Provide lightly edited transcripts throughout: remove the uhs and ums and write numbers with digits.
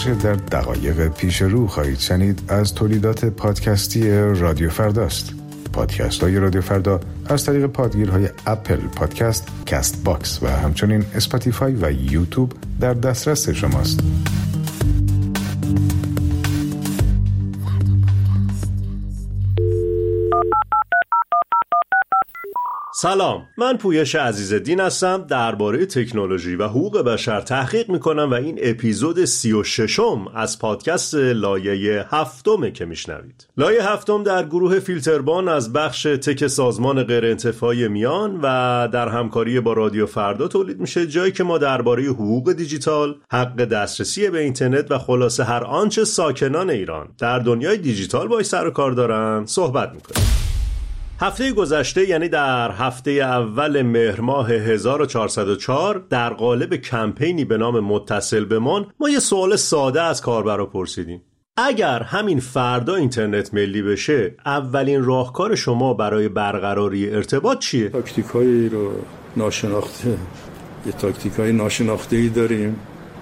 آنچه در دقایق پیش رو خواهید شنید از تولیدات پادکستی رادیو فرداست. پادکست های رادیو فردا از طریق پادگیرهای اپل پادکست، کست باکس و همچنین اسپاتیفای و یوتیوب در دسترس شماست. سلام، من پویش عزیزالدین هستم. درباره تکنولوژی و حقوق بشر تحقیق میکنم و این اپیزود 36م از پادکست لایه 7 که میشنوید. لایه 7 در گروه فیلتربان از بخش تک سازمان غیرانتفاعی میان و در همکاری با رادیو فردا تولید میشه، جایی که ما درباره حقوق دیجیتال، حق دسترسی به اینترنت و خلاصه هر آنچه ساکنان ایران در دنیای دیجیتال باهاش سر و کار دارن صحبت میکنیم. هفته گذشته، یعنی در هفته اول مهر ماه 1404، در قالب کمپینی به نام متصل بمان، ما یه سوال ساده از کاربرا پرسیدیم. اگر همین فردا اینترنت ملی بشه، اولین راهکار شما برای برقراری ارتباط چیه؟ تاکتیکایی رو ناشناخته، یه تاکتیکای ناشناخته‌ای داریم.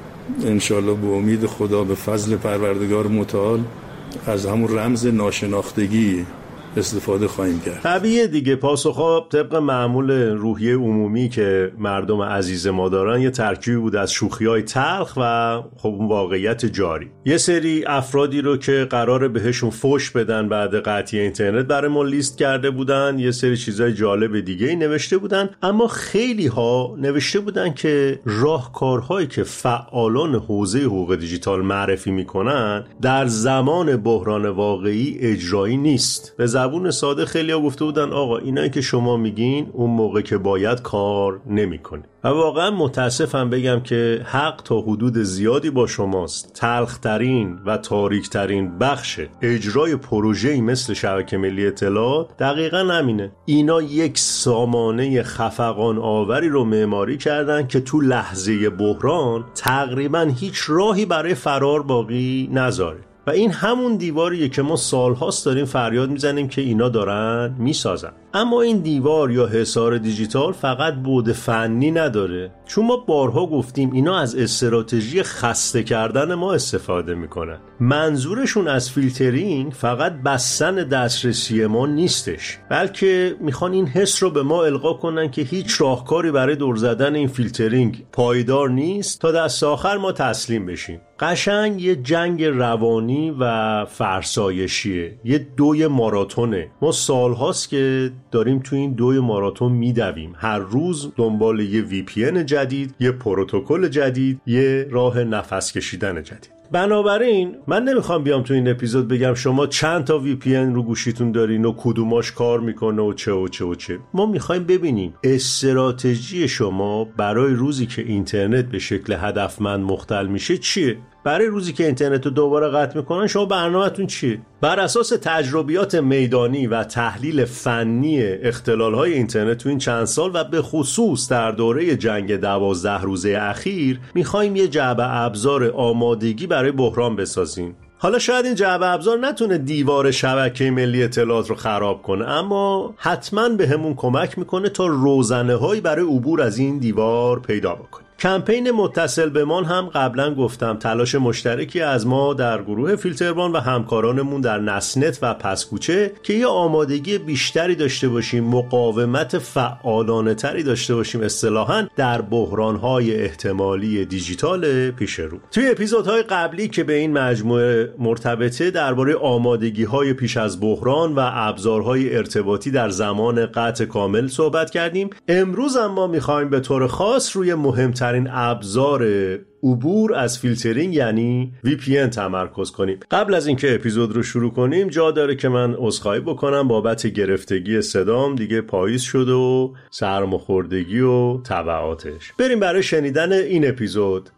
انشالله به امید خدا به فضل پروردگار متعال از همون رمز ناشناختگی استفاده خواهیم کرد. طبیعیه دیگه، پاسخها طبق معمول روحیه عمومی که مردم عزیز ما دارن یه ترکیبی بود از شوخی‌های تلخ و خب اون واقعیت جاری. یه سری افرادی رو که قراره بهشون فوش بدن بعد قطعی اینترنت برای ما لیست کرده بودن، یه سری چیزای جالب دیگه‌ای نوشته بودن، اما خیلی ها نوشته بودن که راهکارهایی که فعالان حوزه حقوق دیجیتال معرفی میکنن در زمان بحران واقعی اجرایی نیست. زبون ساده خیلی‌ها گفته بودن آقا اینایی که شما میگین اون موقع که باید کار نمی‌کنه. و واقعا متاسفم بگم که حق تا حدود زیادی با شماست. تلخترین و تاریکترین بخش اجرای پروژه‌ای مثل شبکه ملی اطلاعات دقیقاً همینه. اینا یک سامانه خفقان آوری رو معماری کردن که تو لحظه بحران تقریباً هیچ راهی برای فرار باقی نذاره. و این همون دیواریه که ما سالهاست داریم فریاد میزنیم که اینا دارن میسازن. اما این دیوار یا حصار دیجیتال فقط بعد فنی نداره، چون ما بارها گفتیم اینا از استراتژی خسته کردن ما استفاده میکنن. منظورشون از فیلترینگ فقط بستن دسترسی ما نیستش، بلکه میخوان این حس رو به ما القا کنن که هیچ راهکاری برای دور زدن این فیلترینگ پایدار نیست تا دست آخر ما تسلیم بشیم. قشنگ یه جنگ روانی و فرسایشیه، یه دوی ماراتونه. ما سالهاست که داریم تو این دوی ماراتون میدویم، هر روز دنبال یه VPN جدید، یه پروتکل جدید، یه راه نفس کشیدن جدید. بنابراین من نمیخوام بیام تو این اپیزود بگم شما چند تا VPN رو گوشیتون دارین و کدوماش کار میکنه و چه و چه و چه. ما میخوایم ببینیم استراتژی شما برای روزی که اینترنت به شکل هدفمند مختل میشه چیه؟ برای روزی که اینترنت رو دوباره قطع میکنن شما برنامه‌تون چیه؟ بر اساس تجربیات میدانی و تحلیل فنی اختلال‌های اینترنت تو این چند سال و به خصوص در دوره جنگ 12 روزه اخیر میخوایم یه جعبه ابزار آمادگی برای بحران بسازیم. حالا شاید این جعبه ابزار نتونه دیوار شبکه ملی اطلاعات رو خراب کنه، اما حتما به همون کمک میکنه تا روزنه‌هایی برای عبور از این دیوار پیدا بکنیم. کمپین متصل بمان هم قبلا گفتم تلاش مشترکی از ما در گروه فیلتربان و همکارانمون در نسنت و پسکوچه که یه آمادگی بیشتری داشته باشیم، مقاومت فعالانه تری داشته باشیم اصطلاحاً در بحران‌های احتمالی دیجیتال پیش رو. توی اپیزودهای قبلی که به این مجموعه مرتبطه درباره آمادگی‌های پیش از بحران و ابزارهای ارتباطی در زمان قطع کامل صحبت کردیم. امروز اما می‌خوایم به طور خاص روی مهمترین ابزار عبور از فیلترینگ یعنی VPN تمرکز کنیم. قبل از اینکه اپیزود رو شروع کنیم جا داره که من عذرخواهی بکنم بابت گرفتگی صدام، دیگه پاییز شده و سرماخوردگی و تبعاتش. بریم برای شنیدن این اپیزود.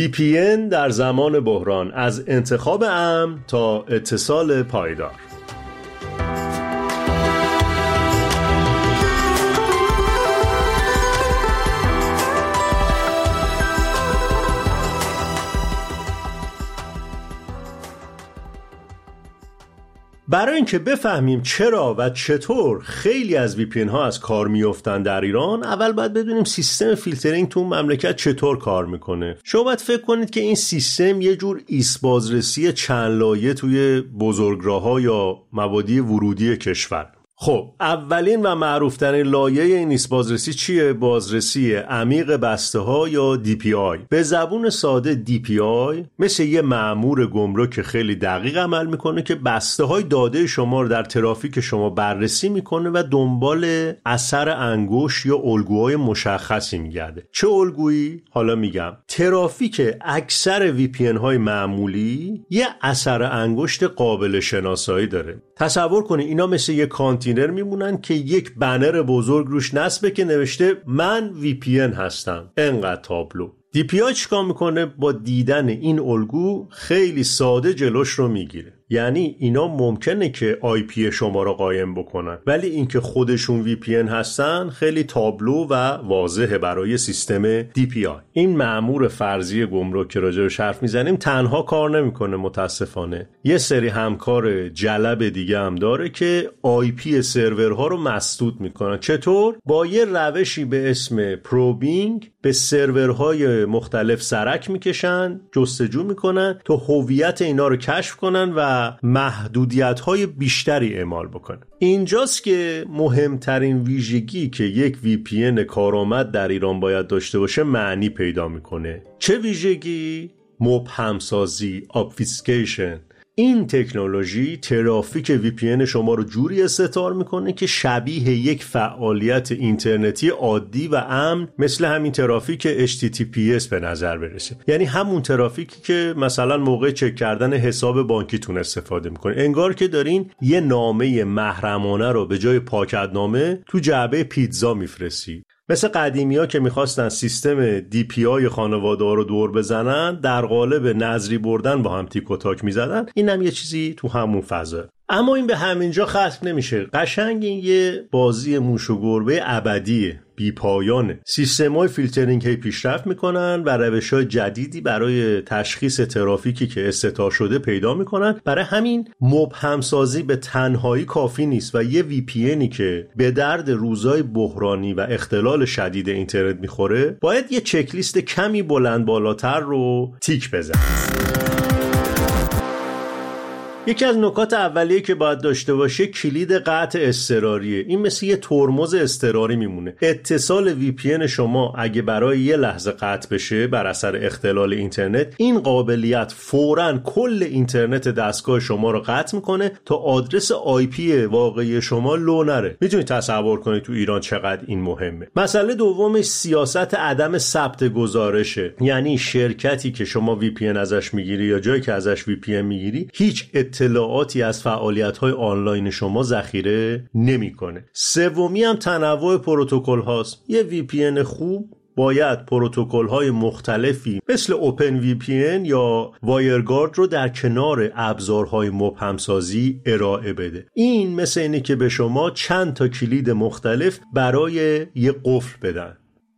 VPN در زمان بحران، از انتخاب امن تا اتصال پایدار. برای اینکه بفهمیم چرا و چطور خیلی از VPN ها از کار میافتن در ایران، اول باید بدونیم سیستم فیلترینگ تو مملکت چطور کار میکنه. شما باید فکر کنید که این سیستم یه جور ایست بازرسی چند لایه توی بزرگراه‌ها یا مبادی ورودی کشور. خب اولین و معروفترین لایه این ایست بازرسی چیه؟ بازرسی عمیق بسته ها یا DPI. به زبون ساده DPI مثل یه مأمور گمرک که خیلی دقیق عمل میکنه که بسته های داده شما رو در ترافیک شما بررسی میکنه و دنبال اثر انگشت یا الگوهای مشخصی میگرده. چه الگویی؟ حالا میگم. ترافیک اکثر VPN های معمولی یه اثر انگشت قابل شناسایی داره. تصور کنید اینا مثل یه کانتینر میمونن که یک بنر بزرگ روش نصبه که نوشته من VPN هستم. انقدر تابلو. DPI چیکار میکنه؟ با دیدن این الگو خیلی ساده جلوش رو میگیره. یعنی اینا ممکنه که IP شما رو قایم بکنن، ولی اینکه خودشون VPN هستن خیلی تابلو و واضحه برای سیستم DPI. این مأمور فرضی گمرک که راجعش حرف میزنیم تنها کار نمیکنه متاسفانه. یه سری همکار جلب دیگه هم داره که IP سرورها رو مسدود میکنن. چطور؟ با یه روشی به اسم پروبینگ به سرورهای مختلف سرک میکشن، جستجو میکنن تا هویت اینا رو کشف کنن و محدودیت‌های بیشتری اعمال بکنه. اینجاست که مهمترین ویژگی که یک VPN کارآمد در ایران باید داشته باشه معنی پیدا میکنه. چه ویژگی؟ مبهم سازی، obfuscation. این تکنولوژی ترافیک VPN شما رو جوری استتار میکنه که شبیه یک فعالیت اینترنتی عادی و امن مثل همین ترافیک HTTPS به نظر برسه. یعنی همون ترافیکی که مثلا موقع چک کردن حساب بانکیتون استفاده میکنه. انگار که دارین یه نامه محرمانه رو به جای پاکتنامه تو جعبه پیتزا میفرستی. مثل قدیمی‌ها که می‌خواستن سیستم DPI خانواده رو دور بزنن، در قالب نظری بردن با هم تیک و تاک می‌زدن. اینم یه چیزی تو همون فضا. اما این به همینجا ختم نمیشه. قشنگ این یه بازی موش و گربه ابدیه، بی پایانه. سیستم‌های فیلترینگ هی پیشرفت میکنن و روش‌های جدیدی برای تشخیص ترافیکی که استتار شده پیدا میکنن. برای همین مبهم سازی به تنهایی کافی نیست و یه VPNی که به درد روزای بحرانی و اختلال شدید اینترنت میخوره باید یه چک لیست کمی بلند بالاتر رو تیک بزنه. یکی از نکات اولیه که باید داشته باشه کلید قطع اضطراریه. این مثل یه ترمز اضطراری میمونه. اتصال VPN شما اگه برای یه لحظه قطع بشه بر اثر اختلال اینترنت، این قابلیت فوراً کل اینترنت دستگاه شما رو قطع میکنه تا آدرس IP واقعی شما لو نره. میتونید تصور کنید تو ایران چقدر این مهمه. مسئله دومش سیاست عدم ثبت گزارشه. یعنی شرکتی که شما VPN ازش میگیری یا جایی که ازش VPN میگیری هیچ اطلاعاتی از فعالیت‌های آنلاین شما ذخیره نمی‌کنه. سومی هم تنوع پروتکل هاست. یه VPN خوب باید پروتکل‌های مختلفی مثل اوپن VPN یا وایرگارد رو در کنار ابزارهای مبهم‌سازی ارائه بده. این مثل اینه که به شما چند تا کلید مختلف برای یه قفل بدن.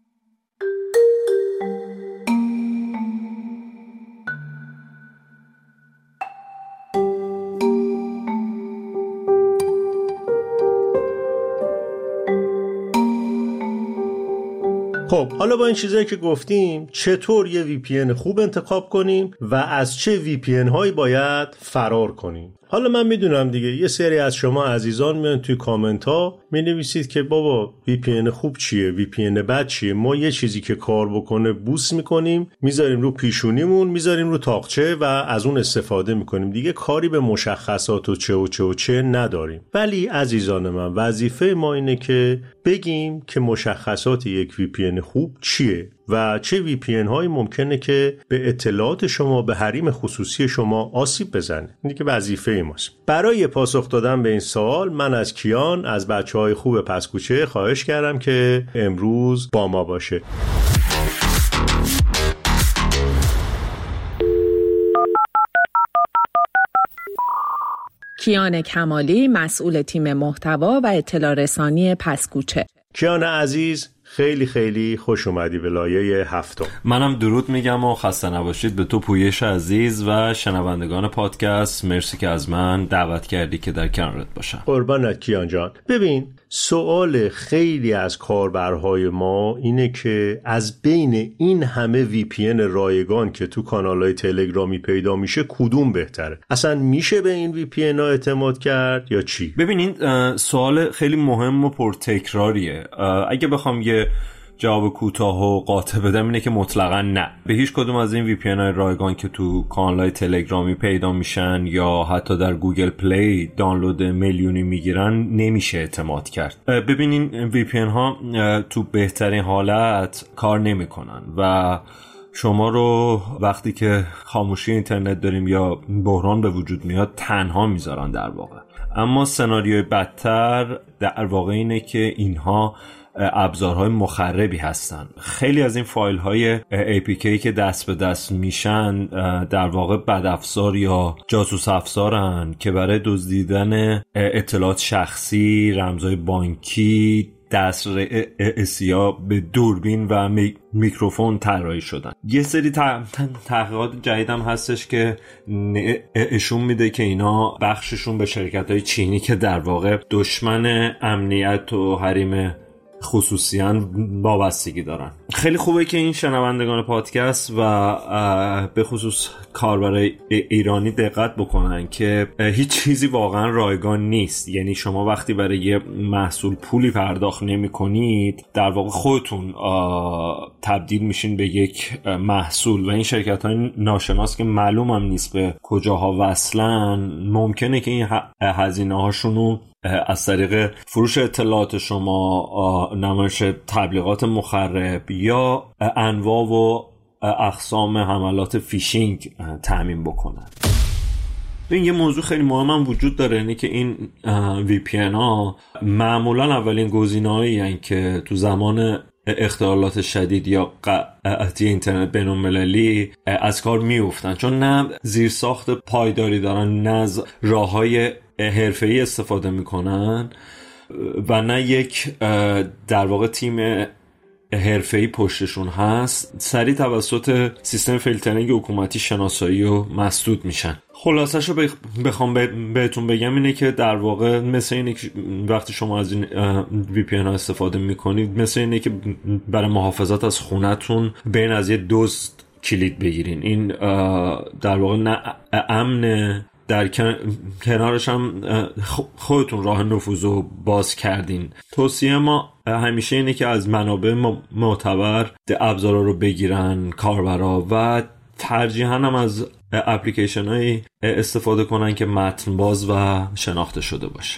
خب حالا با این چیزایی که گفتیم چطور یه VPN خوب انتخاب کنیم و از چه VPN هایی باید فرار کنیم؟ حالا من میدونم دیگه یه سری از شما عزیزان میان توی کامنت ها مینویسید که بابا VPN خوب چیه، VPN بد چیه. ما یه چیزی که کار بکنه بوس میکنیم، میذاریم رو پیشونیمون، میذاریم رو تاقچه و از اون استفاده میکنیم. دیگه کاری به مشخصات و چه نداریم. ولی عزیزان من وظیفه ما اینه که بگیم که مشخصات یک VPN خوب چیه و چه VPN هایی ممکنه که به اطلاعات شما، به حریم خصوصی شما آسیب بزنه. اینه که وظیفه ماست. برای پاسخ دادن به این سوال من از کیان از بچه‌های خوب پسکوچه خواهش کردم که امروز با ما باشه. کیان کمالی، مسئول تیم محتوا و اطلاع رسانی پسکوچه. کیان عزیز خیلی خیلی خوش اومدی به لایه 7. منم درود میگم و خسته نباشید به تو پویش عزیز و شنوندگان پادکست. مرسی که از من دعوت کردی که در کنارت باشم. قربانت کیان جان. ببین، سوال خیلی از کاربرهای ما اینه که از بین این همه VPN رایگان که تو کانالهای تلگرامی پیدا میشه کدوم بهتره؟ اصلا میشه به این VPN ها اعتماد کرد یا چی؟ ببینید، سوال خیلی مهم و پرتکراریه. اگه بخوام یه جواب کوتاه و قاطع بدم اینه که مطلقاً نه. به هیچ کدوم از این VPN های رایگان که تو کانال‌های تلگرامی پیدا میشن یا حتی در گوگل پلی دانلود میلیونی میگیرن نمیشه اعتماد کرد. ببینین VPN ها تو بهترین حالت کار نمیکنن و شما رو وقتی که خاموشی اینترنت داریم یا بحران به وجود میاد تنها میذارن در واقع. اما سناریوی بدتر در واقع اینه که اینها ابزارهای مخربی هستن. خیلی از این فایل های APK که دست به دست میشن در واقع بدافزار یا جاسوس افزارن که برای دزدیدن اطلاعات شخصی، رمزهای بانکی، دسترسی به دوربین و میکروفون طراحی شدن. یه سری تحقیقات جدید هم هستش که نشون میده که اینا بخششون به شرکت‌های چینی که در واقع دشمن امنیت و حریم خصوصیان وابستگی دارن. خیلی خوبه که این شنوندگان پادکست و به خصوص کاربرای ایرانی دقت بکنن که هیچ چیزی واقعا رایگان نیست. یعنی شما وقتی برای یه محصول پولی پرداخت نمی کنید در واقع خودتون تبدیل میشین به یک محصول و این شرکت های ناشناس که معلوم هم نیست به کجاها وصلن ممکنه که این هزینه هاشونو از طریق فروش اطلاعات شما، نمایش تبلیغات مخرب یا انواع و اقسام حملات فیشینگ تامین بکنن. این یه موضوع خیلی مهم هم وجود داره، اینه که این VPN ها معمولا اولین گزینه‌هایی هستند که تو زمان اختلالات شدید یا قطعی اینترنت بین‌المللی از کار میافتن، چون نه زیرساخت پایداری دارن، نه از راه‌های حرفه‌ای استفاده میکنن و نه یک در واقع تیم حرفه‌ای پشتشون هست. سریع توسط سیستم فیلترینگ حکومتی شناسایی و مسدود میشن. خلاصش رو بخوام بهتون بگم اینه که در واقع مثل اینه که وقتی شما از این VPN ها استفاده میکنید مثل اینه که برای محافظت از خونتون بین از یه دزد کلید بگیرین. این در واقع نه امنه، در کنارش هم خودتون راه نفوذ رو باز کردین. توصیه ما همیشه اینه که از منابع معتبر ابزارا رو بگیرن کاربرا و ترجیحاً هم از اپلیکیشن های استفاده کنن که متن باز و شناخته شده باشه.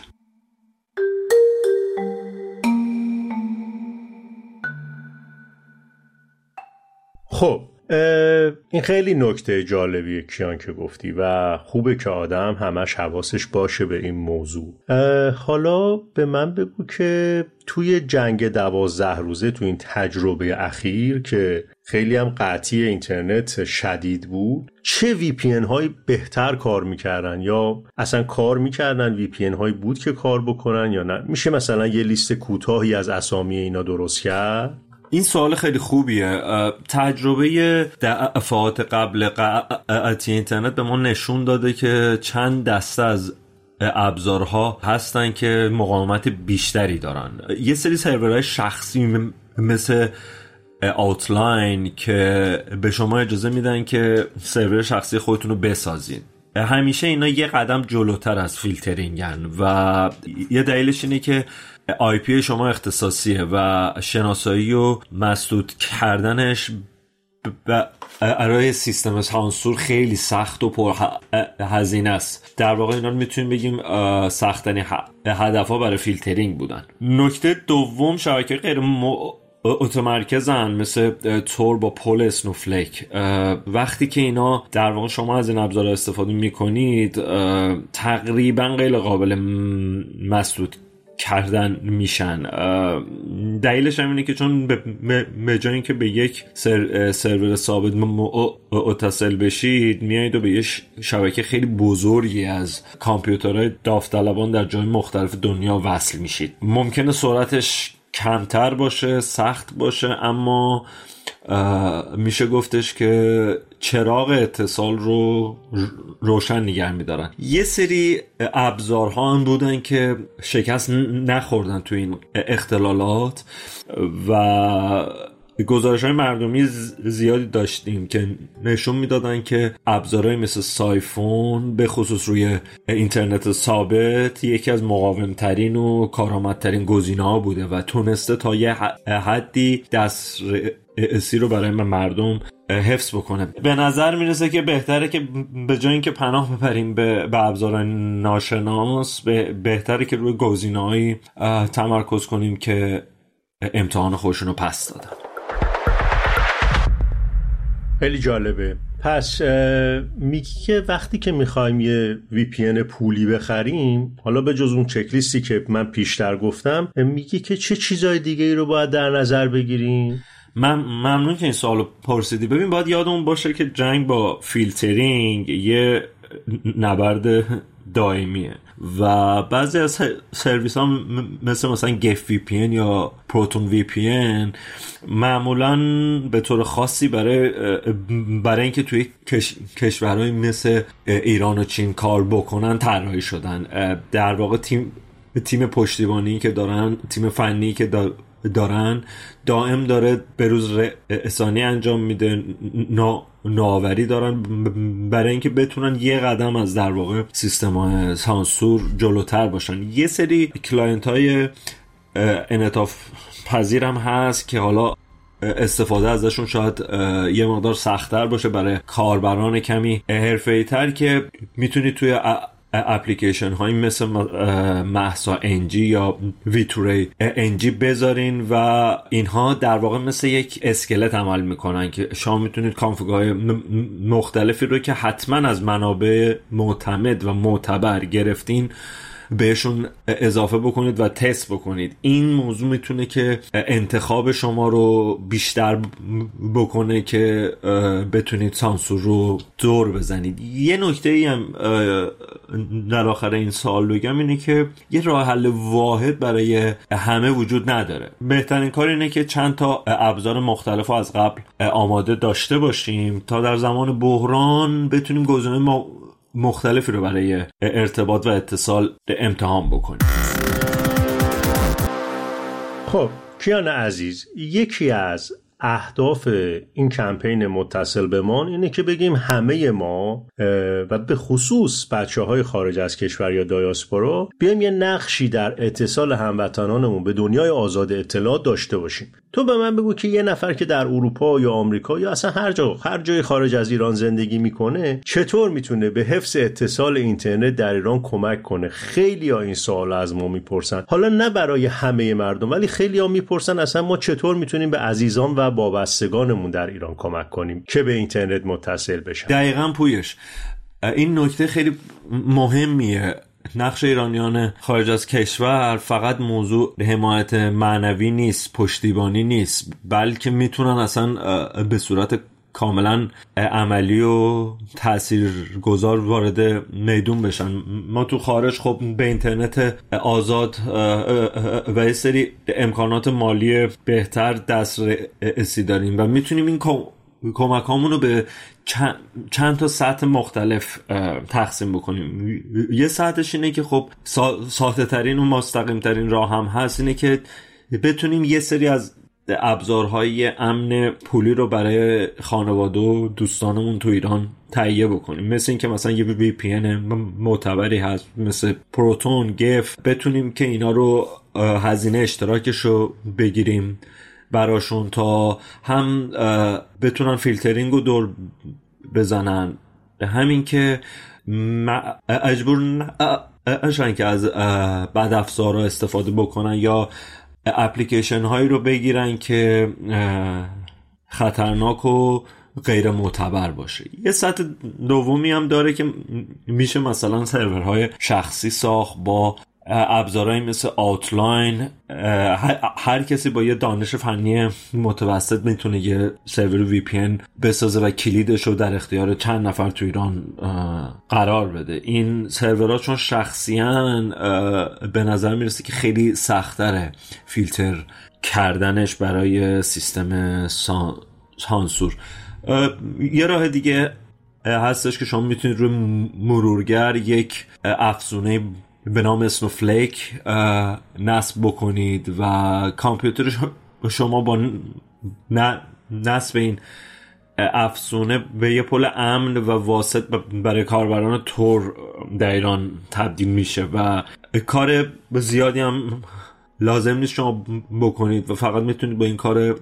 خب این خیلی نکته جالبیه کیان که گفتی و خوبه که آدم همش حواسش باشه به این موضوع. حالا به من بگو که توی جنگ 12 روزه، تو این تجربه اخیر که خیلی هم قطعی اینترنت شدید بود، چه VPN هایی بهتر کار میکردن یا اصلا کار میکردن؟ VPN هایی بود که کار بکنن یا نه؟ میشه مثلا یه لیست کوتاهی از اسامی اینا درست کرد؟ این سوال خیلی خوبیه. تجربه دفعات قبل قطعی اینترنت به ما نشون داده که چند دسته از ابزارها هستن که مقاومت بیشتری دارن. یه سری سرورهای شخصی مثل آوتلاین که به شما اجازه میدن که سرور شخصی خودتون رو بسازین. همیشه اینا یه قدم جلوتر از فیلترینگن و یه دلیلش اینه که IP شما اختصاصیه و شناسایی و مسدود کردنش برای سیستم سانسور خیلی سخت و پر هزینه است. در واقع اینا میتونیم بگیم سخت‌ترین هدف‌ها برای فیلترینگ بودن. نکته دوم، شبکه غیر متمرکزن مثل تور با پول اسنوفلیک. وقتی که اینا در واقع شما از این ابزارها استفاده میکنید تقریبا غیر قابل مسدود کردن میشن. دلیلش هم اینه که چون به جای اینکه به یک سرور ثابت متصل بشید میایید و به یک شبکه خیلی بزرگی از کامپیوترهای داوطلبان در جای مختلف دنیا وصل میشید. ممکنه سرعتش کمتر باشه، سخت باشه، اما میشه گفتش که چراغ اتصال رو روشن نگه میدارن. یه سری ابزارها هم بودن که شکست نخوردن تو این اختلالات و گزارش‌های مردمی زیادی داشتیم که نشون میدادن که ابزارهای مثل سایفون به خصوص روی اینترنت ثابت یکی از مقاومترین و کارآمدترین گزینه‌ها بوده و تونسته تا یه حدی دسترسی رو برای مردم حفظ بکنه. به نظر میرسه که بهتره که به جای اینکه پناه ببریم به ابزارهای ناشناس، بهتره که روی گزینه‌هایی تمرکز کنیم که امتحان خودشون رو پس دادن. خیلی جالبه. پس میگی که وقتی که میخوایم یه VPN پولی بخریم، حالا به جز اون چکلیستی که من پیشتر گفتم، میگی که چه چیزای دیگه ای رو باید در نظر بگیریم؟ ممنون که این سوالو پرسیدی. ببین، باید یادمون باشه که جنگ با فیلترینگ یه نبرد دائمیه و بعضی از سرویس ها مثلا گف VPN یا پروتون VPN معمولا به طور خاصی برای اینکه توی کشورهای مثل ایران و چین کار بکنن طراحی شدن. در واقع تیم پشتیبانی که دارن، تیم فنی که دارن دائم داره به روز رسانی انجام میده، نوآوری دارن برای اینکه بتونن یه قدم از در واقع سیستم‌های سانسور جلوتر باشن. یه سری کلاینت های انعطاف پذیر هم هست که حالا استفاده ازشون شاید یه مقدار سخت‌تر باشه برای کاربران کمی حرفه‌ای تر، که میتونید توی اپلیکیشن هایی مثل مهسا NG یا ویتوری NG بذارین و اینها در واقع مثل یک اسکلت عمل میکنن که شما میتونید کانفیگ‌های مختلفی رو که حتما از منابع معتمد و معتبر گرفتین بهشون اضافه بکنید و تست بکنید. این موضوع میتونه که انتخاب شما رو بیشتر بکنه که بتونید سانسور رو دور بزنید. یه نکته ای هم در آخر این سوال بگم اینه که یه راه حل واحد برای همه وجود نداره. بهترین کار اینه که چند تا ابزار مختلف از قبل آماده داشته باشیم تا در زمان بحران بتونیم گزینه‌های مختلفی رو برای ارتباط و اتصال امتحان بکنیم. خب کیان عزیز، یکی از اهداف این کمپین متصل بمان اینه که بگیم همه ما و به خصوص بچه‌های خارج از کشور یا دایاسپورا بیایم یه نقشی در اتصال هموطنانمون به دنیای آزاد اطلاعات داشته باشیم. تو به من بگو که یه نفر که در اروپا یا آمریکا یا اصلا هر جای خارج از ایران زندگی میکنه چطور میتونه به حفظ اتصال اینترنت در ایران کمک کنه؟ خیلی ها این سوال از ما میپرسن، حالا نه برای همه مردم ولی خیلی ها میپرسن اصلا ما چطور میتونیم به عزیزان و وابستگانمون در ایران کمک کنیم که به اینترنت متصل بشن. دقیقاً پویش، این نکته خیلی مهمیه. نقش ایرانیان خارج از کشور فقط موضوع حمایت معنوی نیست، پشتیبانی نیست، بلکه میتونن اصلا به صورت کاملا عملی و تاثیرگذار وارد میدون بشن. ما تو خارج خب به اینترنت آزاد و یه سری امکانات مالی بهتر دسترسی داریم و میتونیم این کمک هامونو به چند تا سطح مختلف تقسیم بکنیم. یه سطحش اینه که خب ساده ترین و مستقیم ترین راه هم هست اینه که بتونیم یه سری از ابزارهای امن پولی رو برای خانواده و دوستانمون تو ایران تهیه بکنیم، مثل این که مثلا یه VPN معتبری هست مثل پروتون، گف، بتونیم که اینا رو هزینه اشتراکش رو بگیریم براشون تا هم بتونن فیلترینگ رو دور بزنن، همین که اجبور نشن که از بد افزارها استفاده بکنن یا اپلیکیشن هایی رو بگیرن که خطرناک و غیر معتبر باشه. یه سطح دومی هم داره که میشه مثلا سرورهای شخصی ساخت با ابزارهایی مثل آوتلاین. هر کسی با یه دانش فنی متوسط میتونه یه سرور وی پی ان بسازه و کلیدش رو در اختیار چند نفر تو ایران قرار بده. این سرورها چون شخصیان به نظر میرسه که خیلی سخت‌تره فیلتر کردنش برای سیستم سانسور. یه راه دیگه هستش که شما میتونید روی مرورگر یک افزونه به نام اسنوفلیک نصب بکنید و کامپیوتر شما با نصب این افزونه به یه پل امن و واسط برای کاربران تور در ایران تبدیل میشه و کار زیادی هم لازم نیست شما بکنید و فقط میتونید با این کار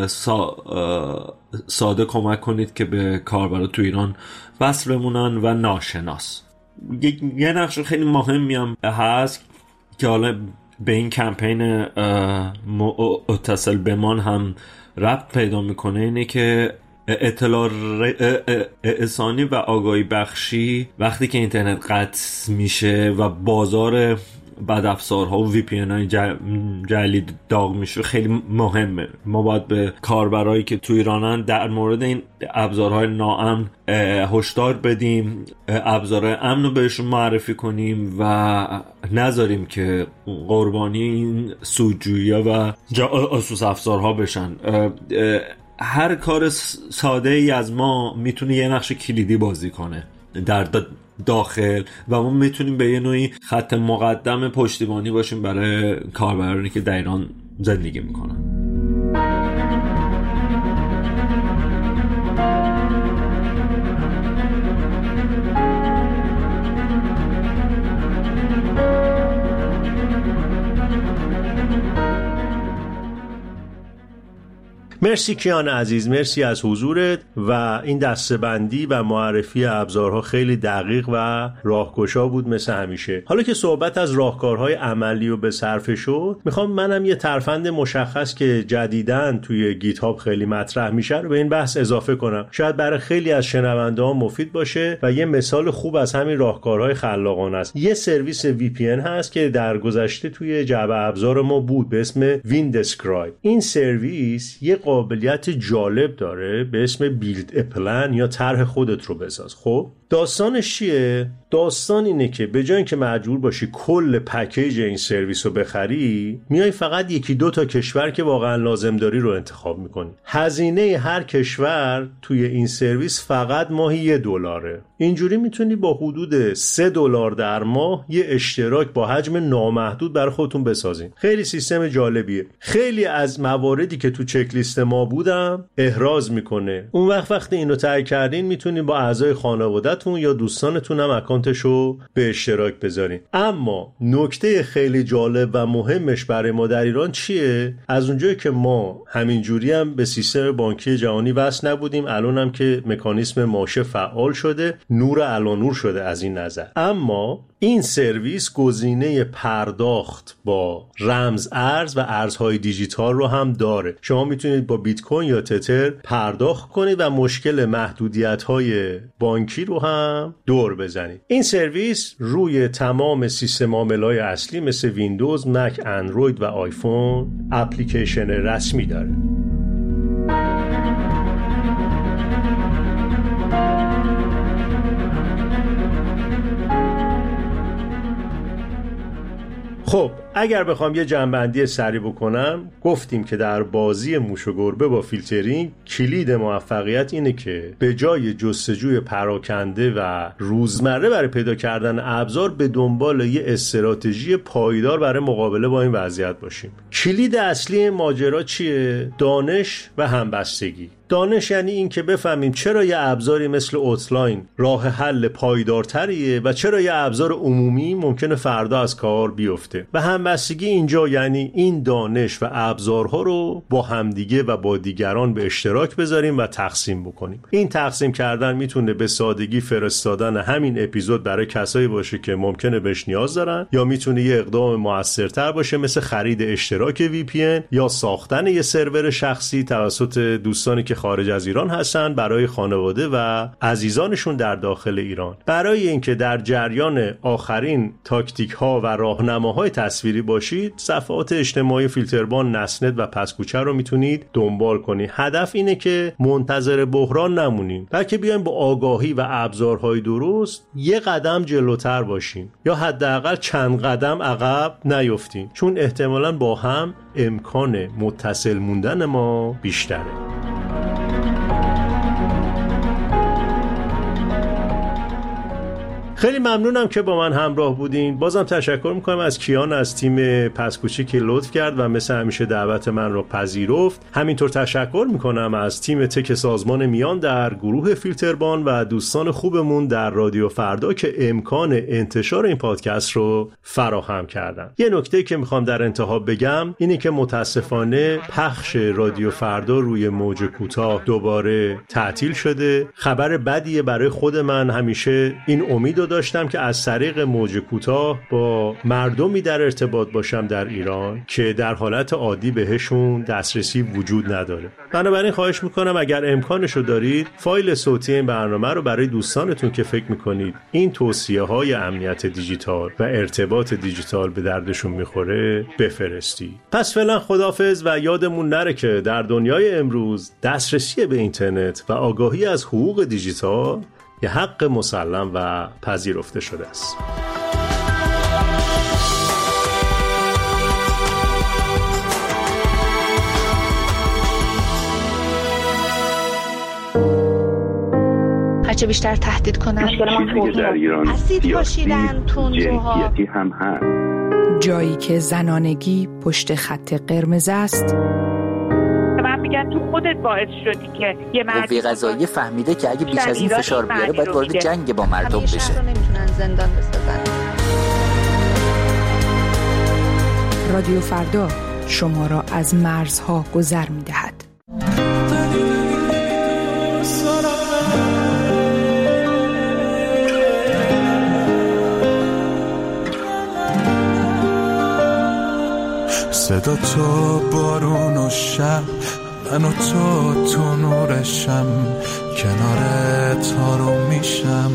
ساده کمک کنید که به کاربران تو ایران وصل بمونن و ناشناس. یه نقش خیلی مهمی هم هست که حالا به این کمپین اتصل بمان هم ربط پیدا میکنه، اینه که اطلاع رسانی و آگاهی بخشی وقتی که اینترنت قطع میشه و بازار بعد افزارها و وی پی ان های جعلی داغ میشه خیلی مهمه. ما باید به کاربرایی که تو ایرانن در مورد این ابزارهای ناامن هشدار بدیم، ابزارهای امن رو بهشون معرفی کنیم و نذاریم که قربانی این سودجویی‌ها و جاسوس افزارها بشن. هر کار ساده ای از ما میتونه یه نقش کلیدی بازی کنه در داخل و ما میتونیم به یه نوعی خط مقدم پشتیبانی باشیم برای کاربرانی که در ایران زندگی میکنن. مرسی کیان عزیز، مرسی از حضورت و این دسته‌بندی و معرفی ابزارها خیلی دقیق و راهگشا بود مثل همیشه. حالا که صحبت از راهکارهای عملی و به صرفه شد، میخوام منم یه ترفند مشخص که جدیداً توی گیت هاب خیلی مطرح میشه رو به این بحث اضافه کنم. شاید برای خیلی از شنونده‌ها مفید باشه و یه مثال خوب از همین راهکارهای خلاقانه است. یه سرویس وی پی ان هست که در گذشته توی جعبه ابزار ما بود به اسم ویندسکرایب. این سرویس یه قابلیت جالب داره به اسم بیلد اپلن یا طرح خودت رو بساز. خب داستانش چیه؟ داستان اینه که به جای اینکه مجبور باشی کل پکیج این سرویس رو بخری، میای فقط یکی دو تا کشور که واقعا لازم داری رو انتخاب میکنی. هزینه هر کشور توی این سرویس فقط ماهی $1. اینجوری میتونی با حدود $3 در ماه یه اشتراک با حجم نامحدود برای خودتون بسازین. خیلی سیستم جالبیه. خیلی از مواردی که تو چک لیست ما بودم احراز میکنه. اون وقتی اینو تایید کردین میتونین با اعضای خانواده‌تون یا دوستانتون هم اکانتشو به اشتراک بذارین. اما نکته خیلی جالب و مهمش برای ما در ایران چیه؟ از اونجایی که ما همینجوری هم به سیستم بانکی جهانی وصل نبودیم، الان هم که مکانیسم ماشه فعال شده، نور علانور شده از این نظر. اما این سرویس گزینه پرداخت با رمز ارز و ارزهای دیجیتال رو هم داره. شما میتونید با بیت کوین یا تتر پرداخت کنید و مشکل محدودیت‌های بانکی رو هم دور بزنید. این سرویس روی تمام سیستم عامل‌های اصلی مثل ویندوز، مک، اندروید و آیفون اپلیکیشن رسمی داره. خب اگر بخوام یه جنبندی سریع بکنم، گفتیم که در بازی موش و گربه با فیلترینگ کلید موفقیت اینه که به جای جستجوی پراکنده و روزمره برای پیدا کردن ابزار به دنبال یه استراتژی پایدار برای مقابله با این وضعیت باشیم. کلید اصلی ماجرا چیه؟ دانش و همبستگی. دانش یعنی این که بفهمیم چرا یه ابزاری مثل اوتلاین راه حل پایدارتریه و چرا یه ابزار عمومی ممکنه فردا از کار بیفته. و همبستگی اینجا یعنی این دانش و ابزارها رو با همدیگه و با دیگران به اشتراک بذاریم و تقسیم بکنیم. این تقسیم کردن میتونه به سادگی فرستادن همین اپیزود برای کسایی باشه که ممکنه بهش نیاز دارن، یا میتونه یه اقدام موثرتر باشه مثل خرید اشتراک VPN یا ساختن یه سرور شخصی توسط دوستانی که خارج از ایران هستن برای خانواده و عزیزانشون در داخل ایران. برای اینکه در جریان آخرین تاکتیک ها و راهنماهای تصویری باشید، صفحات اجتماعی فیلتربان، نسنت و پسکوچه رو میتونید دنبال کنید. هدف اینه که منتظر بحران نمونیم، بلکه بیایم با آگاهی و ابزارهای درست یه قدم جلوتر باشیم یا حداقل چند قدم عقب نیفتیم، چون احتمالاً با هم امکان متصل موندن ما بیشتره. خیلی ممنونم که با من همراه بودین. بازم تشکر میکنم از کیان از تیم پسکوچه که لطف کرد و مثل همیشه دعوت من رو پذیرفت. همینطور تشکر میکنم از تیم تک سازمان میان در گروه فیلتربان و دوستان خوبمون در رادیو فردا که امکان انتشار این پادکست رو فراهم کردن. یه نکته که میخوام در انتها بگم اینه که متاسفانه پخش رادیو فردا روی موج کوتاه دوباره تعطیل شده. خبر بدیه برای خود من. همیشه این امید داشتم که از طریق موج کوتاه با مردمی در ارتباط باشم در ایران که در حالت عادی بهشون دسترسی وجود نداره. بنابراین خواهش میکنم اگر امکانشو دارید فایل صوتی این برنامه رو برای دوستانتون که فکر میکنید این توصیه های امنیت دیجیتال و ارتباط دیجیتال به دردشون میخوره بفرستید. پس فعلا خداحافظ و یادمون نره که در دنیای امروز دسترسی به اینترنت و آگاهی از حقوق دیجیتال یه حق مسلم و پذیرفته شده است. هرچه بیشتر تهدید کنن چیزی که در ایران اسید پاشیدن جنسیتی هم هست. جایی که زنانگی پشت خط قرمز است. میگن تو خودت باعث شدی که یه قوه قضاییه فهمیده که اگه بیش از این فشار بیاره باید وارد جنگ با مردم بشه. همیشه نمیتونن زندان بسازن. رادیو فردا شما را از مرزها گذر می‌دهد. صدا تو بارون و شب، من و تو نورشم، کنار تارو میشم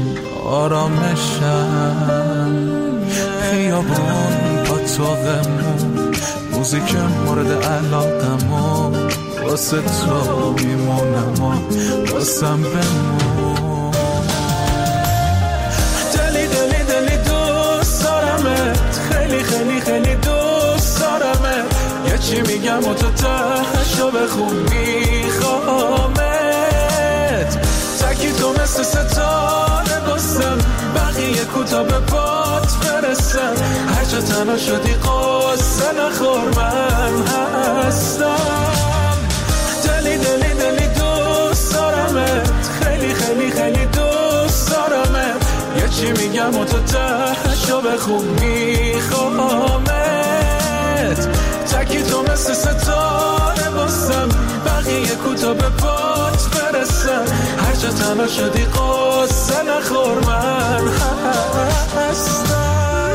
آرامشم، خیابون با تاقمون، موزیک مورد علاقمون، واسه تو میمونم و واسم بمون. دلی دلی دلی دوست دارمت، خیلی خیلی خیلی دوست دارمت، یه چی میگم و تو تهشو بخون میخوامت، تکی تو مثل ستاره بستم، بقیه کوتا به پات برسم، هر جا تنها شدی قصه نخور من هستم. دلی دلی دلی دوست دارمت، خیلی خیلی خیلی دوست دارمت، یه چی میگم و تو تهشو بخون میخوامت، تکی تو مثل ستاره بستم، بقیه کوتا به پات برسم، هر جا تنها شدی قصه نخور من هستم.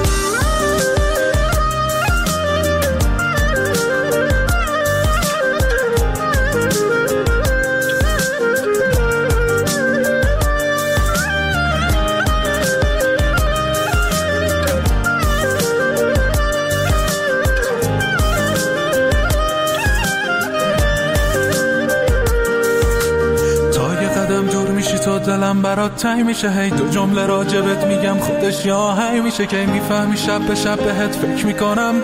تو دلم برات تنگ میشه، هی دو جمله راجبت میگم خودش یا هی میشه که میفهمی شب به شب بهت فکر میکنم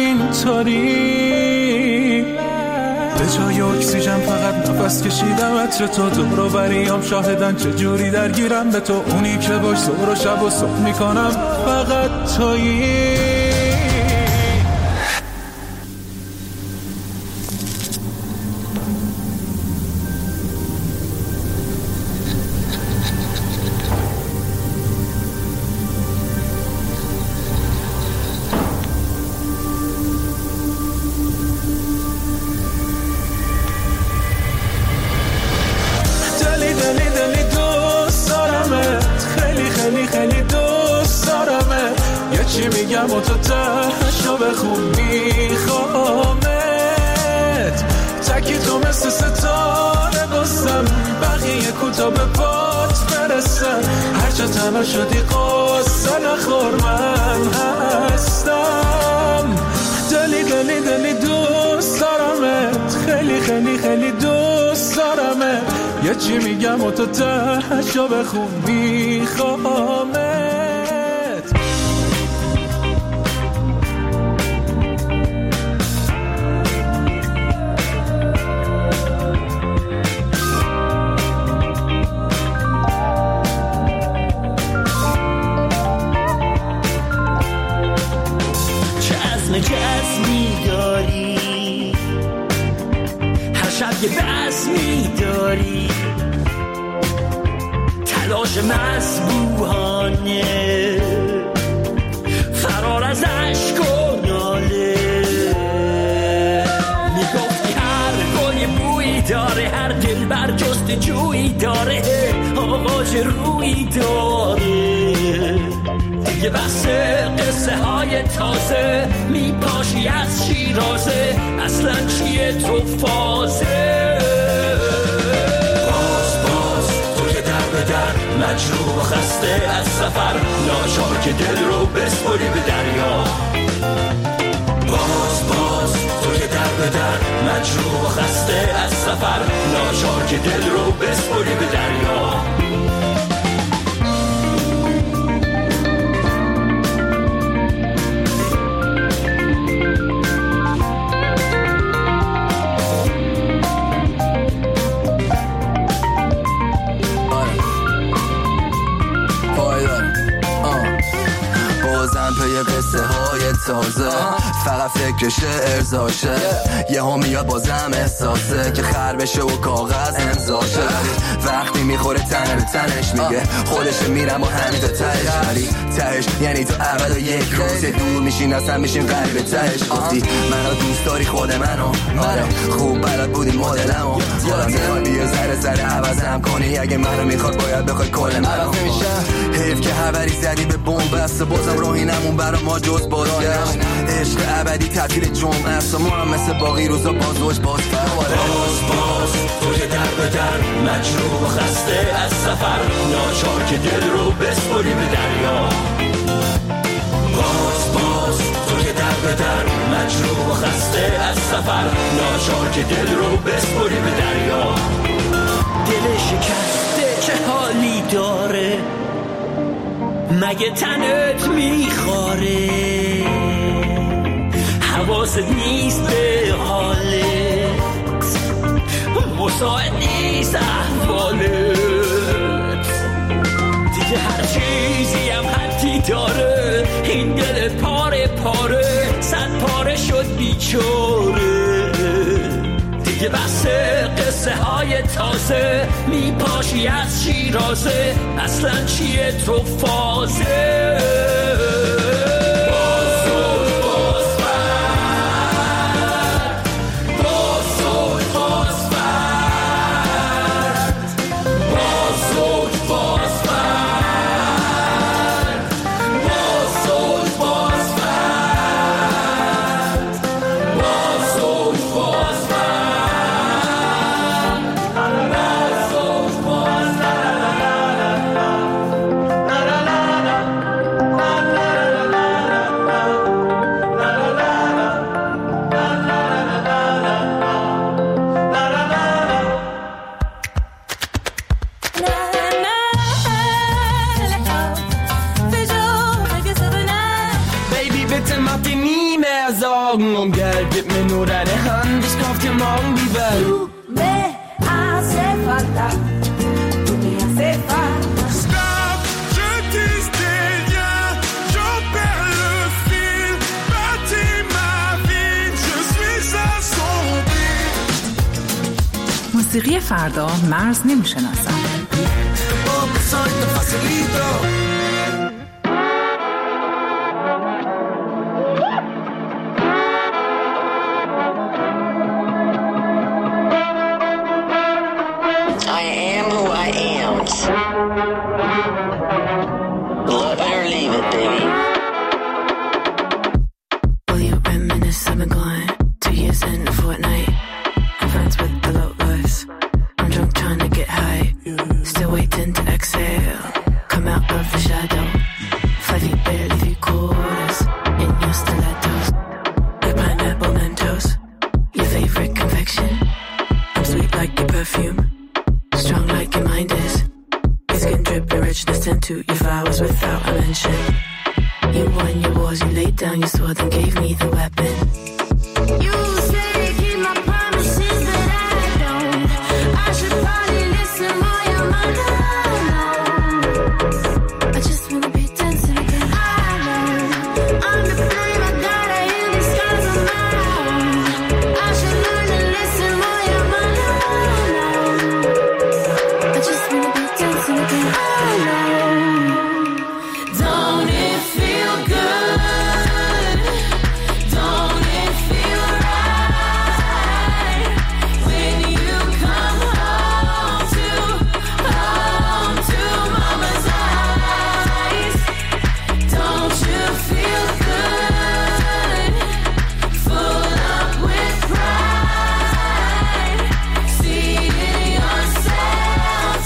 همینطوری، به جای اکسیژن فقط نفس کشیدم، عطر تو دور و بریام شاهدن چجوری درگیرم به تو، اونی که باش ظهر و شب و صبح میکنم فقط تویی. میگم و تو تهشو بخون میخوامت، تکی تو مثل ستاره بستم، بقیه کوتا به پات برسن، هر جا تنها شدی قصه نخور من هستم. دلی دلی دلی دوست دارمت، خیلی خیلی خیلی دوست دارمت، یه چی میگم و تو تهشو بخون میخوامت. چه عزمی داری، هر شب یه بزمی داری، تلاش مذبوحانه فرار از عشق و ناله. میگفتی هر گل بویی داره، هر دل بر جست جویی داره، آغاز رویی داره. دیگه بس قصه های تازه، میپاشی از شیرازه، اصلا چیه تو فازه. باز تو که در به در مجروح و خسته از سفر، ناچار که دل رو بسپری به دریا. باز تو که در به در مجروح و خسته از سفر، ناچار که دل رو بسپری به دریا. قصه های تازه فقط فکرش ارزاشه، یه ها میاد بازم احساسه که خر بشه و کاغذ امضاشه. وقتی میخوره تن به تنش میگه خودش میرم و همین تا تهش، ولی تهش یعنی تو ابد و یک روز دور میشین اصلا میشین قلب تهش. گفتی منو دوست داری خود منو، آره خوب بلد بودی مدلمو، حالا میخوای بیا ذره عوضم کنی، اگه منو میخواد باید بخوای کل منو. حیف که خبری زدی به بمب بسته، بازم راهی نمون برا ما جز بازگشت. عشق ابدی تعطیل جمعه است و ما هم مثل باقی روزا باز باز تو که در به در مجروح و خسته از سفر، ناچار که دل رو بسپری به دریا. باز تو که در به در مجروح و خسته از سفر، ناچار که دل رو بسپری به دریا. دل شکسته چه حالی داره، مگه تنت میخواره، حواست نیست به حالت، مساعد نیست احوالت. دیگه هر چیزی هم حدی داره، این دل پاره پاره صد پاره شد بیچاره. دیگه بس قصه های تازه، میپاشی از شیرازه، اصلا چیه تو فازه. Om geld mir nur deine Hand, ich kauf dir morgen die Welt. Du me hace falta, tu me hace falta. Stop, je disais rien, j'en perds le fil. Bâtis ma vie, je suis assombri. موسیقی فردا مرز نمیشناسن. Love it or leave it, baby. Will you reminisce? I've been gone 2 years and a fortnight. I'm friends with the low lives. I'm drunk trying to get high. Mentos, like pineapple Mentos. Your favorite confection. I'm sweet like your perfume, strong like your mind is. Your skin drip, your richness tend to your flowers without a mention. You won your wars, you laid down your sword and gave me the weapon. You say keep my promises, but I don't. I should probably listen more, your mother. I just wanna be dancing again. I know I'm the flame, I gotta hear the stars on my own. I should learn to listen more, your mother. I just wanna be dancing again. I know. Don't it feel good? Don't it feel right when you come home to mama's eyes? Don't you feel good? Full up with pride, seeing yourself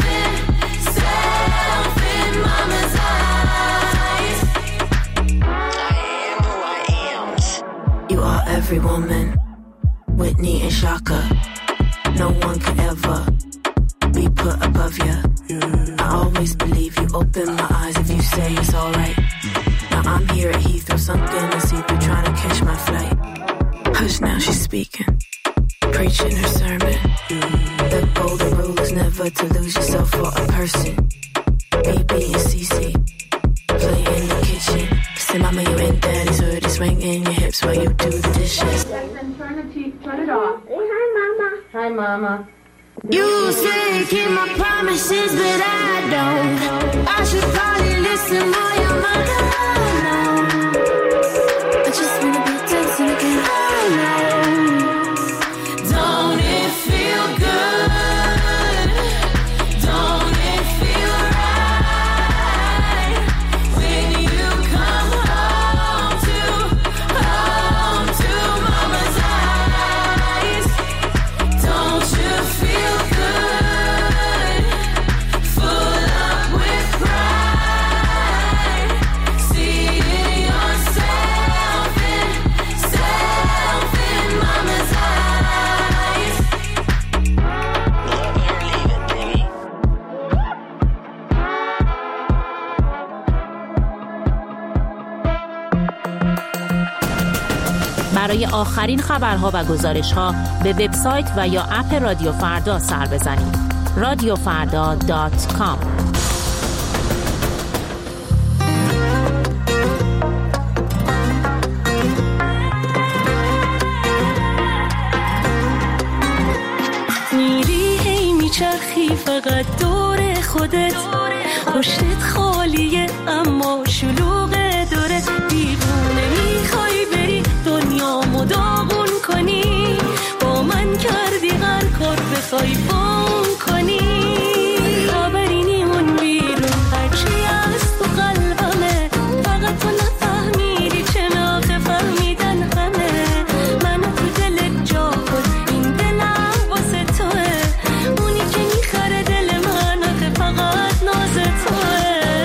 in mama's eyes. I am who I am. You are every woman, Whitney and Shaka. No one could ever be put above you. I always believe you. Open my eyes if you say it's alright. Now I'm here at Heathrow, sunk in the see-through, trying to catch my flight. Hush now, she's speaking, preaching her sermon. The golden rule is never to lose yourself for a person. BB and CC play in the kitchen. Say, mama, you in daddy's hood, swing in your hips while you do the dishes. Turn it off. Hi, Mama. Hi, Mama. You say keep my promises, but I don't. I should probably listen more, your mother. I just wanna be dancing again. I know. Don't it feel good? Don't it feel right when you come home to mama's eyes? Don't you feel good? Full up with pride, seeing yourself in mama's eyes. برای آخرین خبرها و گزارش‌ها به وبسایت و یا اپ رادیو فردا سر بزنید. radiofarda.com. میری هی میچرخی فقط دور خودت، پشتت خالیه اما شلوغه دورت. دیوونه میخوای بری دنیامو داغون کنی، با من کردی هر کار بخوای بام کنی. خبری نیمون بیرون هرچی از تو قلبمه، فقط تو نفهمیدی چه ناخه فهمیدن همه. منو تو دلت جا کن، این دلم واسه توه، اونی که میخره دل من آخه فقط ناز توه.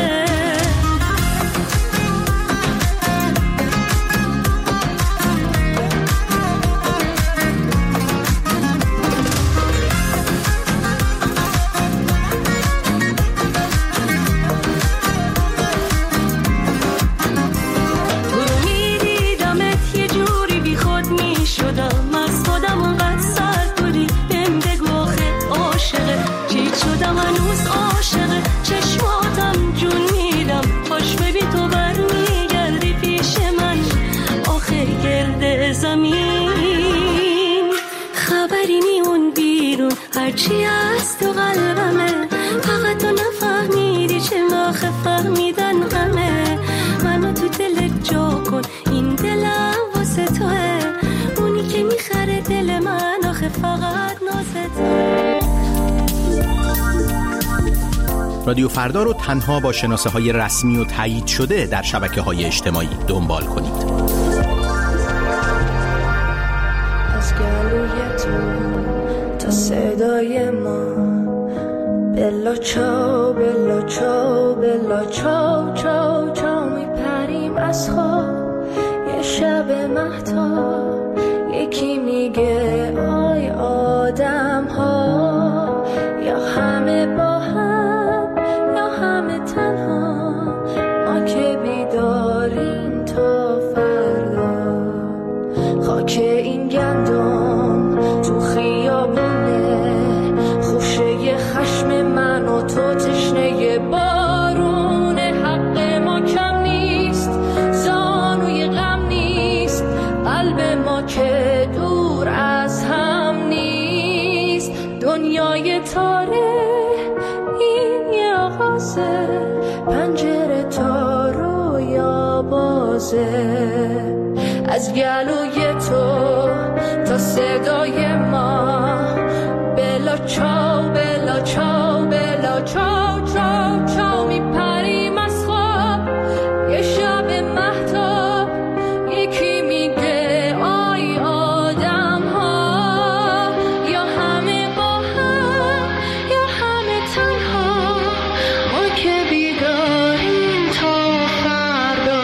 هنوز عاشقه چشماتم جون میدم، خوش ببی تو برمیگردی پیش من آخه گرد زمین. خبری میون بیرون هرچی از تو قلبمه، فقط تو نفهمیدی چه آخه فهمیدن همه. منو تو دلت جا کن، این دلم واسه توه، اونی که میخره دل من آخه فقط نازه توه. رادیو فردا رو تنها با شناسه‌های رسمی و تایید شده در شبکه‌های اجتماعی دنبال کنید. از گلوی تو تا صدای ما، بلا چاو بلا چاو بلا چاو چاو چاو میپریم از خواب. یه شب مهتاب یکی میگه آی آدم ها، یا همه با هم یا همه تنها، ما که بیداریم تا فردا. خاک این گندم تو خیابونه، خوشه خشم من و تو تشنه بارونه. حق ما کم نیست، زانوی غم نیست، قلب ما که دور از هم نیست. دنیای تاره این یه آغازه، پنجره تا رویا بازه. از گلوی تو تا صدای ما، بلا چاو بلا چاو بلا چاو چاو چاو، میپریم از خواب یه شب مهتاب. یکی میگه آی آدم ها، یا همه با هم یا همه تنها، ما که بیداریم تا فردا.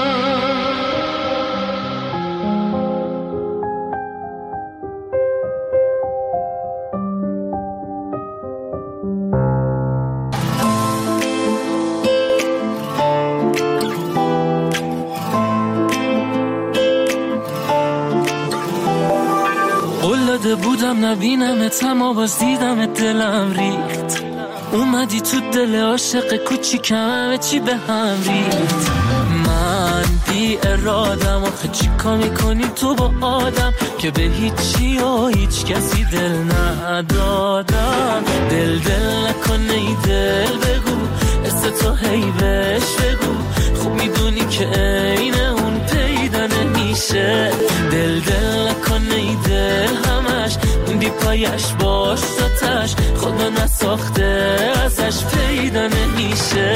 بودم نبینمت اما باز دیدمت دلم ریخت. اومدی تو دل عاشق کوچیکم، همه چی به هم ریخت. من بی ارادم آخه چیکار میکنی تو با آدم که به هیچی و هیچ کسی دل ندادم. دل نکنه ای دل بگو، است تو هی بهش بگو، خوب میدونی که عین اون پیدا نمیشه. دل نکنه ای دل همش موندی پایش باش تاتش، خدا نساخته ازش پیدا نمیشه.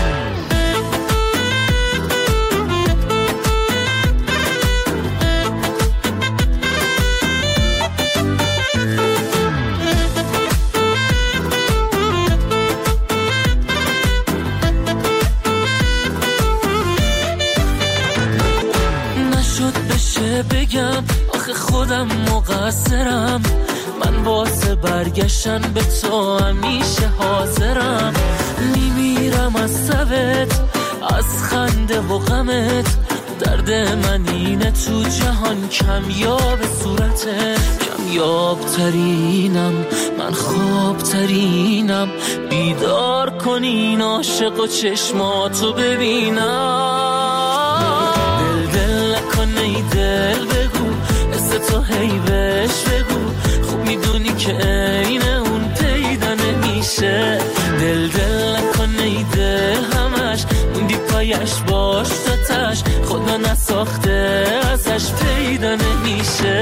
بگم آخه خودم مقصرم، من واسه برگشتن به تو همیشه حاضرم. میمیرم از سبت، از خنده و غمت، درد من اینه تو جهان کمیاب صورته. کمیاب ترینم من، خواب ترینم، بیدار کنین عاشق و چشماتو ببینم. دل نکنه ای دل بگو، است تو هی بهش بگو، خوب میدونی که عین اون پیدا نمیشه. دل نکنه ای دل همش موندی پایش باش تاتش، خدا نساخته ازش پیدا نمیشه.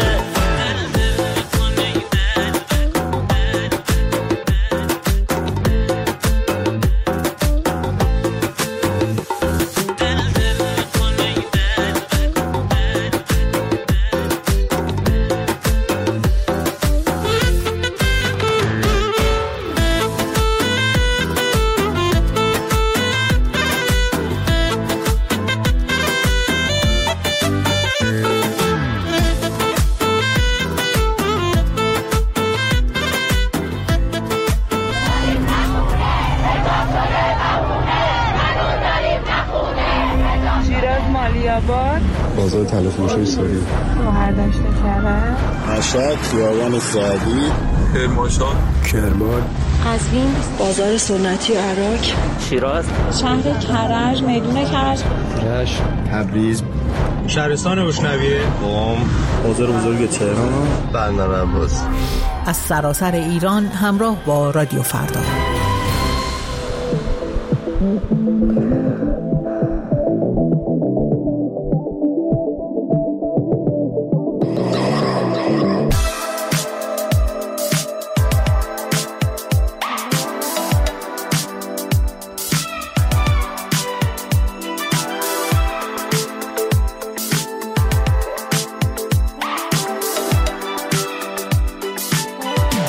بازار تلفروشی سوری، بهرداشت کرد، مشهد، خیابان سعدی، کرمانشاه، کرمان، قزوین، بازار سنتی عراق، شیراز، شهر کرج، میدون کرج، رشت، تبریز، شهرستان بشنویه، قم، بازار بزرگ تهران، بندر عباس. از سراسر ایران همراه با رادیو فردا.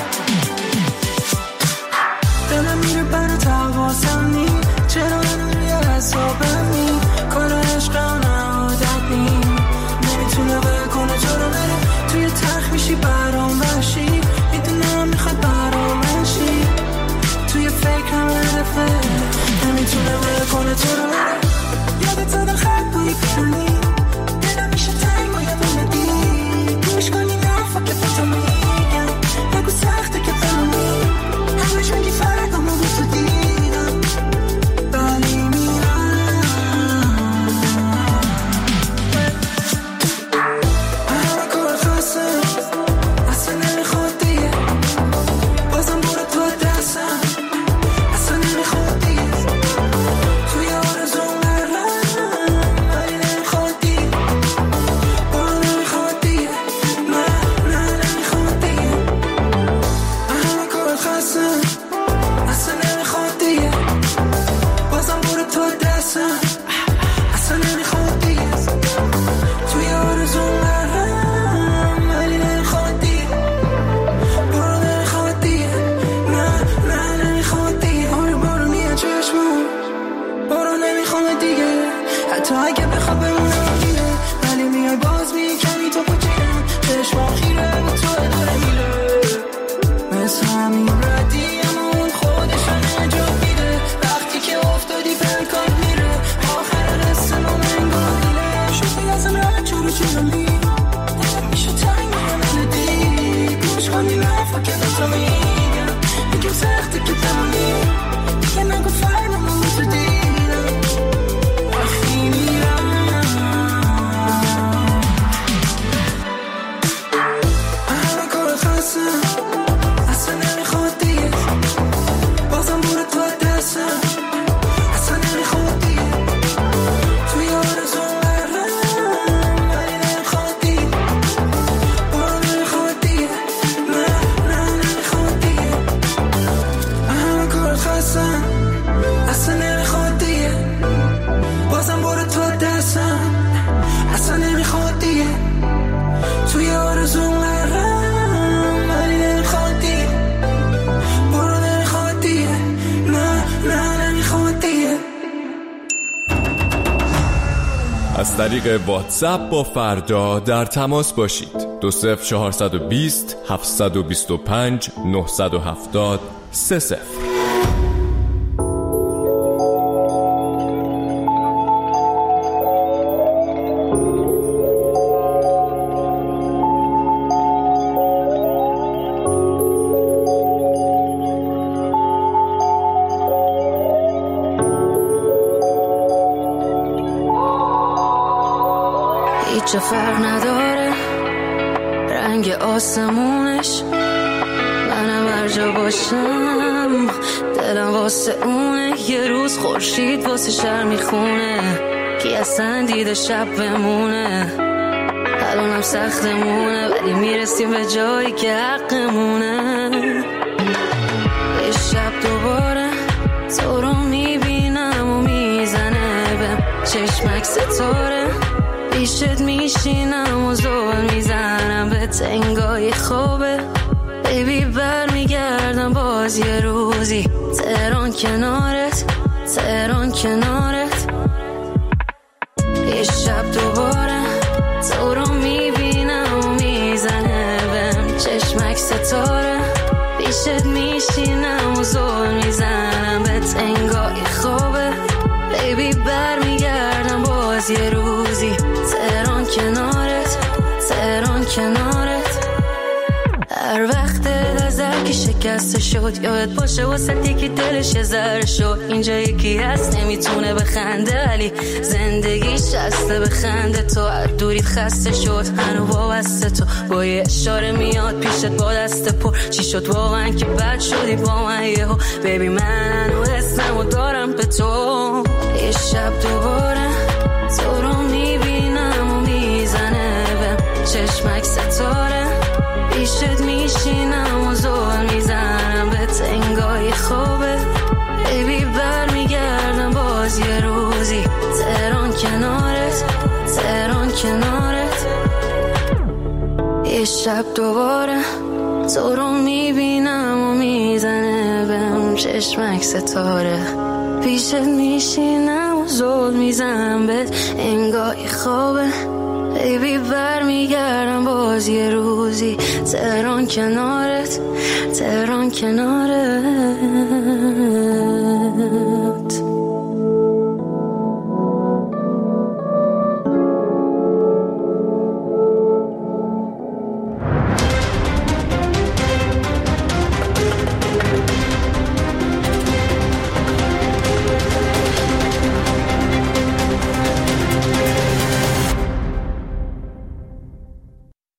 دلم میره برای تقاسمی، چرا نمیری هنوز اون قرارم ولی نمیخواد دیگه برو نمیخواد دیگه نه نمیخواد دیگه. از طریق واتساپ با فردا در تماس باشید. 20420 725 970 30. هیچ فرق نداره رنگ آسمونش، منم هر جا باشم دلم واسه اونه. یه روز خورشید واسه شهر میخونه، کی اصلا دیده شب بمونه. الانم سختمونه ولی میرسیم به جایی که حقمونه. یه شب دوباره تو رو میبینم و میزنه بهم چشمک ستاره، پیشت میشینم و زول میزنم به تنگای خوبه. بیبی بر میگردم باز یه روزی تهران کنارت، تهران کنارت. یه شب دوباره تو رو میبینم و میزنه بهم چشمک ستاره، پیشت میشینم و زول میزنم به تنگای خوبه. بیبی بر میگردم باز یه روزی تهران کنارت، تهران کنارت. هر وقت نظر که شکسته شد یادت باشه واسه یکی دلش یه ذره شد. اینجا یکی هست نمیتونه بخنده ولی زندگی شسته بخنده. تو هر دوریت خسته شد هنو وابسته، تو با یه اشاره میاد پیشت با دست پر. چی شد واقعا که بد شدی با من یهو؟ بیبی من و اسممو دارم به تو. یه شب دوباره تو رو میبینم و میزنه بهم چشمک ستاره، پیشت میشینم و زول میزنم به تنگای خوبه. بیبی بر میگردم باز یه روزی تهران کنارت، تهران کنارت. یه شب دوباره تو رو میبینم و میزنه بهم چشمک ستاره، پیشت میشینم و زول میزنم به انگای خوبه. بیبی بر میگردم باز یه روزی تهران کنارت، تهران کنارت.